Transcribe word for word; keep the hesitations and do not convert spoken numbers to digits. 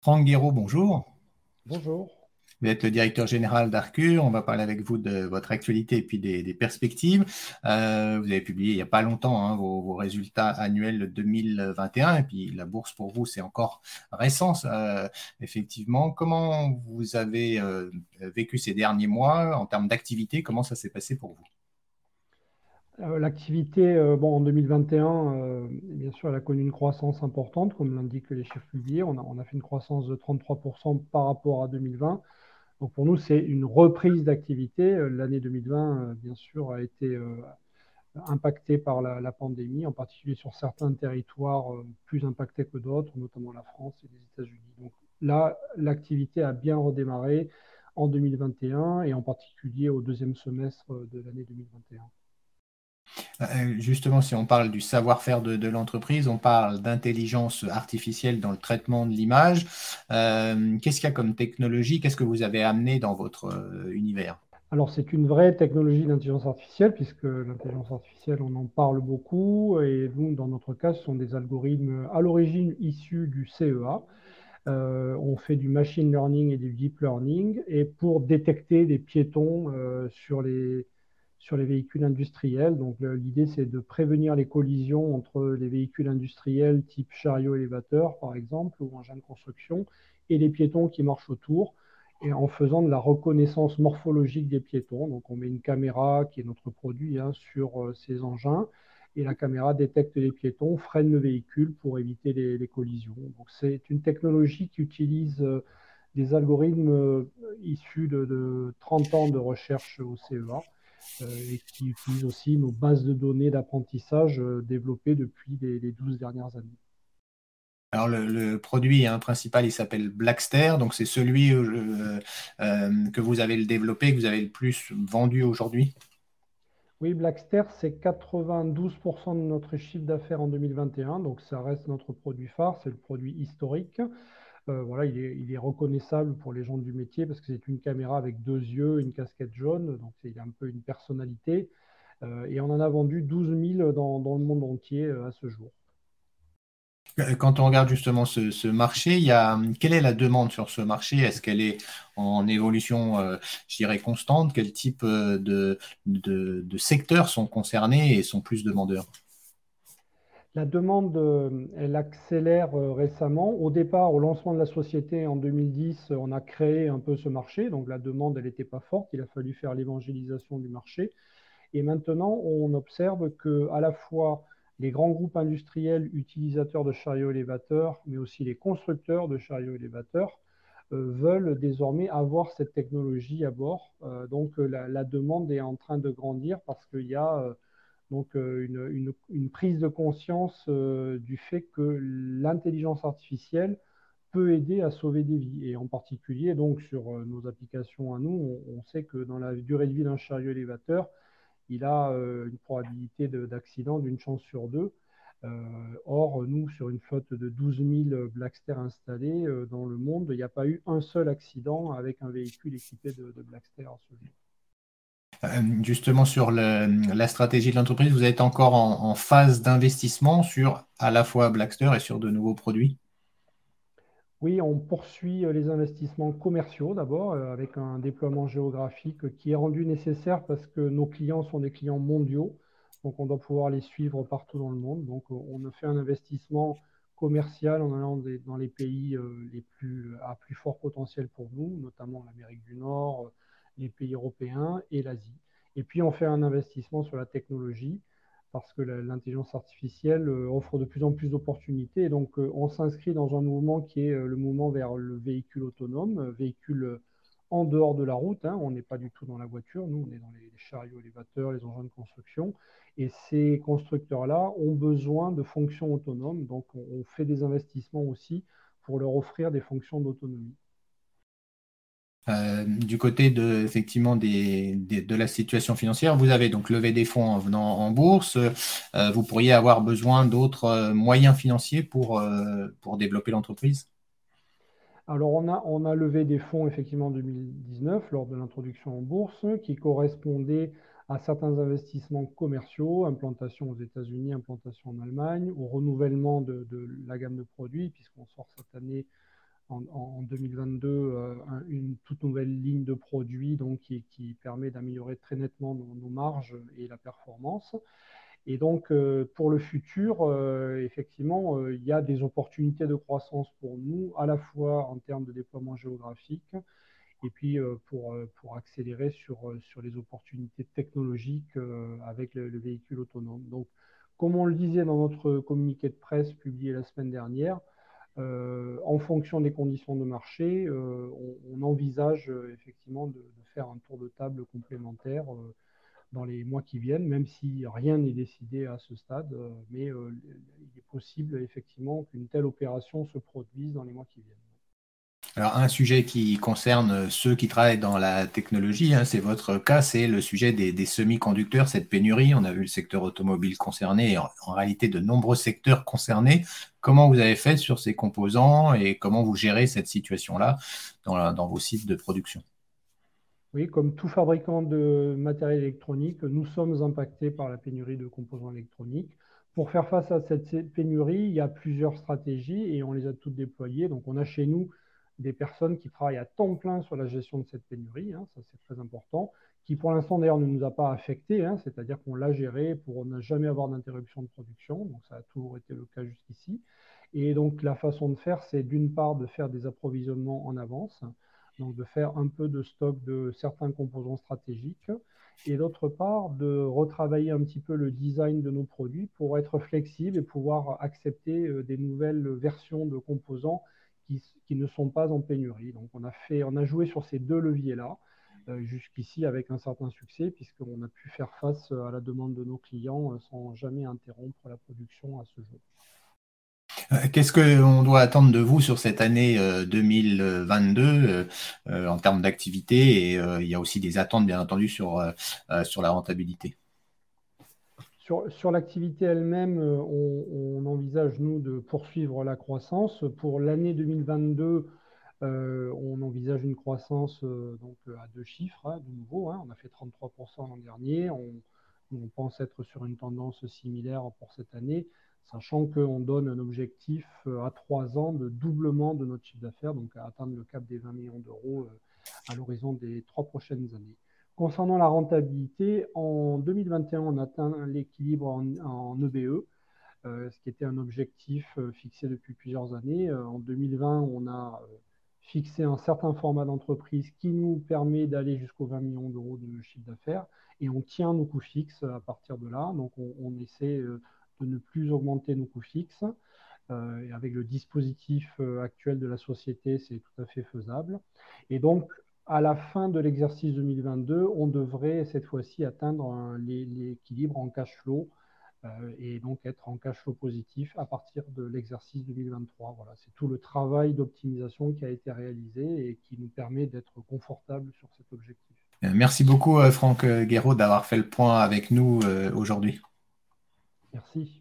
Franck Guéraud, bonjour. Bonjour. Vous êtes le directeur général d'Arcure. On va parler avec vous de votre actualité et puis des, des perspectives. Euh, vous avez publié il n'y a pas longtemps hein, vos, vos résultats annuels deux mille vingt et un. Et puis la bourse pour vous, c'est encore récent, euh, effectivement. Comment vous avez euh, vécu ces derniers mois en termes d'activité? Comment ça s'est passé pour vous? Euh, L'activité, euh, bon, en deux mille vingt et un, euh, bien sûr, elle a connu une croissance importante, comme l'indiquent les chiffres publiés. On a, on a fait une croissance de trente-trois pour cent par rapport à deux mille vingt. Donc pour nous, c'est une reprise d'activité. Euh, L'année deux mille vingt, euh, bien sûr, a été euh, impactée par la, la pandémie, en particulier sur certains territoires euh, plus impactés que d'autres, notamment la France et les États-Unis. Donc là, l'activité a bien redémarré en deux mille vingt et un et en particulier au deuxième semestre de l'année deux mille vingt et un. Euh, Justement, si on parle du savoir-faire de, de l'entreprise, on parle d'intelligence artificielle dans le traitement de l'image. Euh, qu'est-ce qu'il y a comme technologie? Qu'est-ce que vous avez amené dans votre euh, univers? Alors, c'est une vraie technologie d'intelligence artificielle, puisque l'intelligence artificielle, on en parle beaucoup. Et nous, dans notre cas, ce sont des algorithmes à l'origine issus du C E A. Euh, on fait du machine learning et du deep learning, et pour détecter des piétons euh, sur les, sur les véhicules industriels. Donc, le- l'idée, c'est de prévenir les collisions entre les véhicules industriels type chariot élévateur, par exemple, ou engin de construction, et les piétons qui marchent autour, et en faisant de la reconnaissance morphologique des piétons. Donc, on met une caméra, qui est notre produit, hein, sur euh, ces engins, et la caméra détecte les piétons, freine le véhicule pour éviter les, les collisions. Donc, c'est une technologie qui utilise euh, des algorithmes euh, issus de, de trente ans de recherche au C E A, euh, et qui utilise aussi nos bases de données d'apprentissage euh, développées depuis les, les douze dernières années. Alors, le, le produit hein, principal, il s'appelle Blackster. Donc, c'est celui euh, euh, que vous avez le développé, que vous avez le plus vendu aujourd'hui. Oui, Blackster, c'est quatre-vingt-douze pour cent de notre chiffre d'affaires en deux mille vingt et un, donc ça reste notre produit phare, c'est le produit historique. Euh, voilà, il est, il est reconnaissable pour les gens du métier parce que c'est une caméra avec deux yeux, une casquette jaune, donc c'est- il a un peu une personnalité. Euh, et on en a vendu douze mille dans, dans le monde entier euh, à ce jour. Euh, Quand on regarde justement ce, ce marché, il y a, quelle est la demande sur ce marché? Est-ce qu'elle est en évolution, euh, je dirais, constante? Quel type euh, de, de, de secteurs sont concernés et sont plus demandeurs? La demande, euh, elle accélère euh, récemment. Au départ, au lancement de la société en deux mille dix, on a créé un peu ce marché. Donc la demande, elle n'était pas forte. Il a fallu faire l'évangélisation du marché. Et maintenant, on observe que à la fois les grands groupes industriels utilisateurs de chariots élévateurs, mais aussi les constructeurs de chariots élévateurs, euh, veulent désormais avoir cette technologie à bord. Euh, donc euh, la, la, demande est en train de grandir parce qu'il y a euh, donc euh, une, une, une, prise de conscience euh, du fait que l'intelligence artificielle peut aider à sauver des vies. Et en particulier, donc sur euh, nos applications à nous, on, on, sait que dans la durée de vie d'un chariot élévateur, il a euh, une probabilité d'accident d'une chance sur deux. Euh, or, nous, sur une flotte de douze mille Blackster installés euh, dans le monde, il n'y a pas eu un seul accident avec un véhicule équipé de, de Blackster à ce jour. Euh, Justement, sur le- la stratégie de l'entreprise, vous êtes encore en, en phase d'investissement sur à la fois Blackster et sur de nouveaux produits. Oui, on poursuit euh, les investissements commerciaux d'abord, euh, avec un déploiement géographique qui est rendu nécessaire parce que nos clients sont des clients mondiaux, donc on doit pouvoir les suivre partout dans le monde. Donc euh, on a fait un investissement commercial en allant des- dans les pays euh, les plus, à plus fort potentiel pour nous, notamment l'Amérique du Nord, euh, les pays européens et l'Asie. Et puis on fait un investissement sur la technologie parce que l'intelligence artificielle euh, offre de plus en plus d'opportunités. Et donc, euh, on s'inscrit dans un mouvement qui est euh, le mouvement vers le véhicule autonome, euh, véhicule euh, en dehors de la route, hein. On n'est pas du tout dans la voiture, nous, on est dans les chariots élévateurs, les engins de construction. Et ces constructeurs-là ont besoin de fonctions autonomes. Donc, on, on fait des investissements aussi pour leur offrir des fonctions d'autonomie. Euh, du côté de, effectivement, des, des- de la situation financière, vous avez donc levé des fonds en venant en bourse. Euh, vous pourriez avoir besoin d'autres euh, moyens financiers pour, euh, pour développer l'entreprise. Alors, on a, on a levé des fonds effectivement en deux mille dix-neuf lors de l'introduction en bourse qui correspondaient à certains investissements commerciaux, implantation aux États-Unis, implantation en Allemagne, au renouvellement de, de la gamme de produits, puisqu'on sort cette année en, en deux mille vingt-deux euh, une toute nouvelle ligne de produits donc, qui, qui permet d'améliorer très nettement nos, nos marges et la performance. Et donc, euh, pour le futur, euh, effectivement, euh, il y a des opportunités de croissance pour nous, à la fois en termes de déploiement géographique, et puis euh, pour, euh, pour accélérer sur, euh, sur les opportunités technologiques euh, avec le, le véhicule autonome. Donc, comme on le disait dans notre communiqué de presse publié la semaine dernière, euh, en fonction des conditions de marché, euh, on, on envisage euh, effectivement de, de faire un tour de table complémentaire euh, dans les mois qui viennent, même si rien n'est décidé à ce stade, euh, mais euh, il est possible effectivement qu'une telle opération se produise dans les mois qui viennent. Alors, un sujet qui concerne ceux qui travaillent dans la technologie, hein, c'est votre cas, c'est le sujet des, des semi-conducteurs, cette pénurie. On a vu le secteur automobile concerné, et en, en réalité de nombreux secteurs concernés. Comment vous avez fait sur ces composants et comment vous gérez cette situation-là dans, la- dans vos sites de production? Oui, comme tout fabricant de matériel électronique, nous sommes impactés par la pénurie de composants électroniques. Pour faire face à cette pénurie, il y a plusieurs stratégies et on les a toutes déployées. Donc, on a chez nous des personnes qui travaillent à temps plein sur la gestion de cette pénurie, hein, ça c'est très important, qui pour l'instant d'ailleurs ne nous a pas affectés, hein, c'est-à-dire qu'on l'a géré pour ne jamais avoir d'interruption de production, donc ça a toujours été le cas jusqu'ici. Et donc, la façon de faire, c'est d'une part de faire des approvisionnements en avance, donc de faire un peu de stock de certains composants stratégiques, et d'autre part de retravailler un petit peu le design de nos produits pour être flexible et pouvoir accepter euh, des nouvelles versions de composants qui, qui ne sont pas en pénurie. Donc on a, fait, on a joué sur ces deux leviers-là euh, jusqu'ici avec un certain succès, puisqu'on a pu faire face à la demande de nos clients euh, sans jamais interrompre la production à ce jour. Euh, Qu'est-ce qu'on doit attendre de vous sur cette année euh, deux mille vingt-deux euh, euh, en termes d'activité et euh, il y a aussi des attentes bien entendu sur, euh, euh, sur la rentabilité. Sur, sur l'activité elle-même, euh, on, on envisage, nous, de poursuivre la croissance. Pour l'année deux mille vingt-deux, euh, on envisage une croissance euh, donc, à deux chiffres, hein, de nouveau, hein. On a fait trente-trois pour cent l'an dernier. On, on pense être sur une tendance similaire pour cette année, sachant qu'on donne un objectif euh, à trois ans de doublement de notre chiffre d'affaires, donc à atteindre le cap des vingt millions d'euros euh, à l'horizon des trois prochaines années. Concernant la rentabilité, en deux mille vingt et un, on atteint l'équilibre en, en E B E, euh, ce qui était un objectif euh, fixé depuis plusieurs années. Euh, en deux mille vingt, on a euh, fixé un certain format d'entreprise qui nous permet d'aller jusqu'aux vingt millions d'euros de chiffre d'affaires et on tient nos coûts fixes à partir de là. Donc, on, on essaie euh, de ne plus augmenter nos coûts fixes. Euh, et avec le dispositif euh, actuel de la société, c'est tout à fait faisable. Et donc, à la fin de l'exercice deux mille vingt-deux, on devrait cette fois-ci atteindre l'équilibre en cash flow euh, et donc être en cash flow positif à partir de l'exercice deux mille vingt-trois. Voilà, c'est tout le travail d'optimisation qui a été réalisé et qui nous permet d'être confortable sur cet objectif. Euh, Merci beaucoup, euh, Franck euh, Guéraud, d'avoir fait le point avec nous euh, aujourd'hui. Merci.